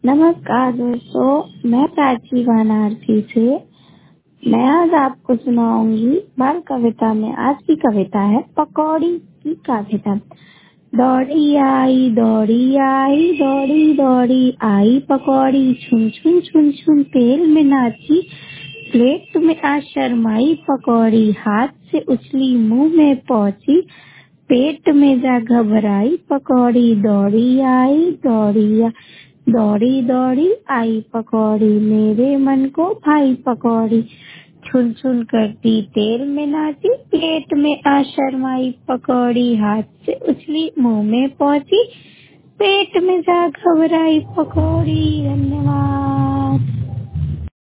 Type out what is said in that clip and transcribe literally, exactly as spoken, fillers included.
नमस्कार दोस्तों, मैं प्राची वाराणसी से। मैं आज आपको सुनाऊंगी बाल कविता में। आज की कविता है पकौड़ी की कविता। दौड़ी आई दौड़ी आई दौड़ी दौड़ी आई पकौड़ी, छुन छुन छुन छुन तेल में नाची, प्लेट में आ शर्माई पकौड़ी, हाथ से उछली मुंह में पहुंची, पेट में जा घबराई पकौड़ी। दौड़ी आई दौड़ी आई दौड़ी दौड़ी आई पकौड़ी, मेरे मन को भाई पकौड़ी, छुन छुन करती तेल में नाची, प्लेट में आ शर्माई पकौड़ी, हाथ से उछली मुंह में पहुंची, पेट में जा घबराई पकौड़ी। धन्यवाद।